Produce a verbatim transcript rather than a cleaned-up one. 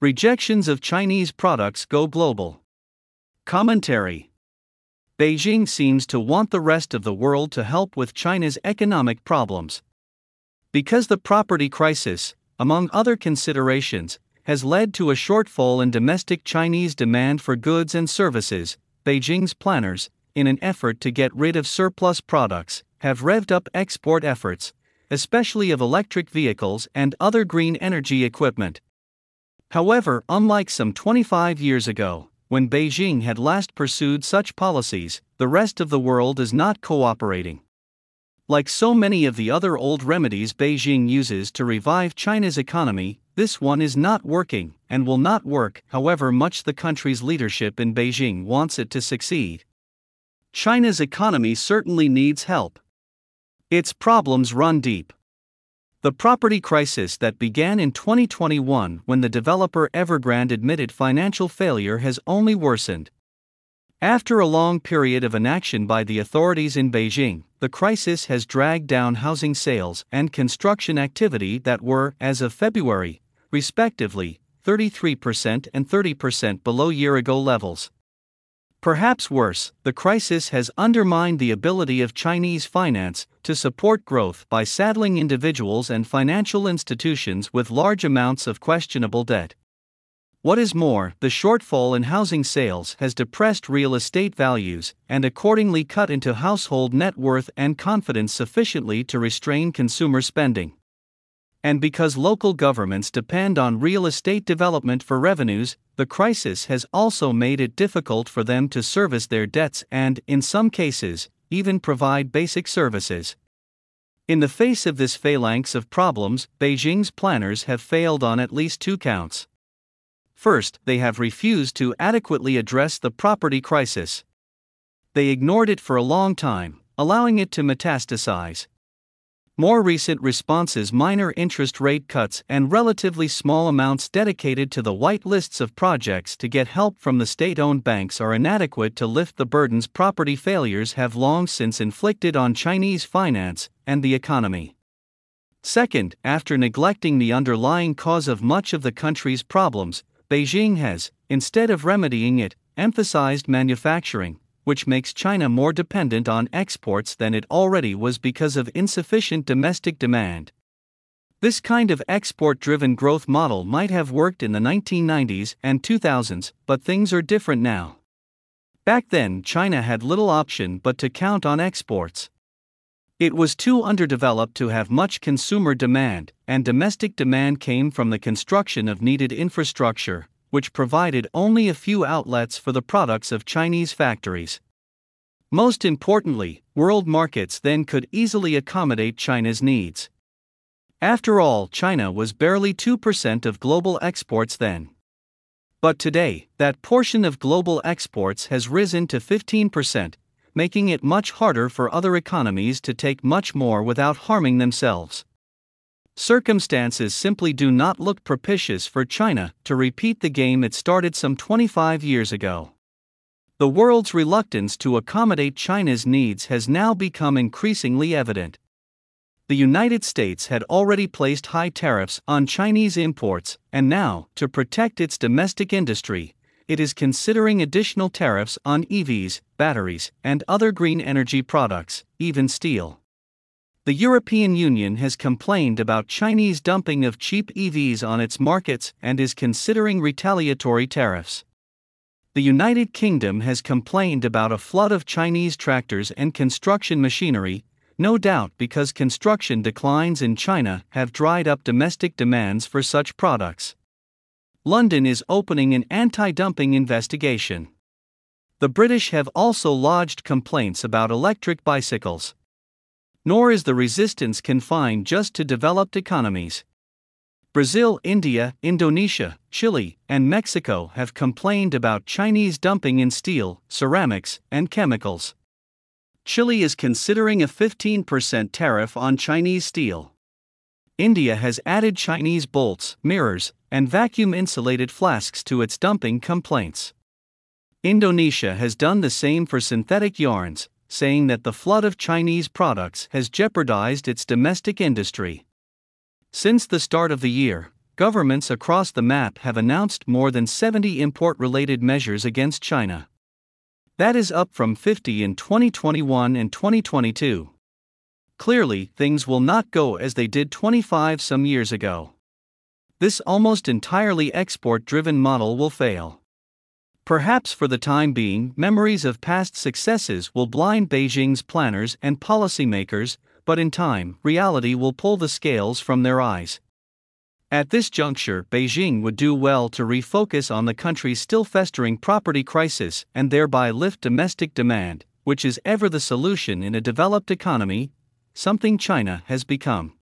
Rejections of Chinese products go global. Commentary. Beijing seems to want the rest of the world to help with China's economic problems. Because the property crisis, among other considerations, has led to a shortfall in domestic Chinese demand for goods and services, Beijing's planners, in an effort to get rid of surplus products, have revved up export efforts, especially of electric vehicles and other green energy equipment. However, unlike some twenty-five years ago, when Beijing had last pursued such policies, the rest of the world is not cooperating. Like so many of the other old remedies Beijing uses to revive China's economy, this one is not working, and will not work, however much the country's leadership in Beijing wants it to succeed. China's economy certainly needs help. Its problems run deep. The property crisis that began in twenty twenty-one when the developer Evergrande admitted financial failure has only worsened. After a long period of inaction by the authorities in Beijing, the crisis has dragged down housing sales and construction activity that were, as of February, respectively, thirty-three percent and thirty percent below year-ago levels. Perhaps worse, the crisis has undermined the ability of Chinese finance to support growth by saddling individuals and financial institutions with large amounts of questionable debt. What is more, the shortfall in housing sales has depressed real estate values and accordingly cut into household net worth and confidence sufficiently to restrain consumer spending. And because local governments depend on real estate development for revenues, the crisis has also made it difficult for them to service their debts and, in some cases, even provide basic services. In the face of this phalanx of problems, Beijing's planners have failed on at least two counts. First, they have refused to adequately address the property crisis. They ignored it for a long time, allowing it to metastasize. More recent responses, minor interest rate cuts and relatively small amounts dedicated to the white lists of projects to get help from the state-owned banks, are inadequate to lift the burdens property failures have long since inflicted on Chinese finance and the economy. Second, after neglecting the underlying cause of much of the country's problems, Beijing has, instead of remedying it, emphasized manufacturing, which makes China more dependent on exports than it already was because of insufficient domestic demand. This kind of export-driven growth model might have worked in the nineteen nineties and two thousands, but things are different now. Back then, China had little option but to count on exports. It was too underdeveloped to have much consumer demand, and domestic demand came from the construction of needed infrastructure, which provided only a few outlets for the products of Chinese factories. Most importantly, world markets then could easily accommodate China's needs. After all, China was barely two percent of global exports then. But today, that portion of global exports has risen to fifteen percent, making it much harder for other economies to take much more without harming themselves. Circumstances simply do not look propitious for China to repeat the game it started some twenty-five years ago. The world's reluctance to accommodate China's needs has now become increasingly evident. The United States had already placed high tariffs on Chinese imports, and now, to protect its domestic industry, it is considering additional tariffs on E Vs, batteries, and other green energy products, even steel. The European Union has complained about Chinese dumping of cheap E Vs on its markets and is considering retaliatory tariffs. The United Kingdom has complained about a flood of Chinese tractors and construction machinery, no doubt because construction declines in China have dried up domestic demands for such products. London is opening an anti-dumping investigation. The British have also lodged complaints about electric bicycles. Nor is the resistance confined just to developed economies. Brazil, India, Indonesia, Chile, and Mexico have complained about Chinese dumping in steel, ceramics, and chemicals. Chile is considering a fifteen percent tariff on Chinese steel. India has added Chinese bolts, mirrors, and vacuum-insulated flasks to its dumping complaints. Indonesia has done the same for synthetic yarns, saying that the flood of Chinese products has jeopardized its domestic industry. Since the start of the year, governments across the map have announced more than seventy import-related measures against China. That is up from fifty in twenty twenty-one and twenty twenty-two. Clearly, things will not go as they did twenty-five some years ago. This almost entirely export-driven model will fail. Perhaps for the time being, memories of past successes will blind Beijing's planners and policymakers, but in time, reality will pull the scales from their eyes. At this juncture, Beijing would do well to refocus on the country's still festering property crisis and thereby lift domestic demand, which is ever the solution in a developed economy, something China has become.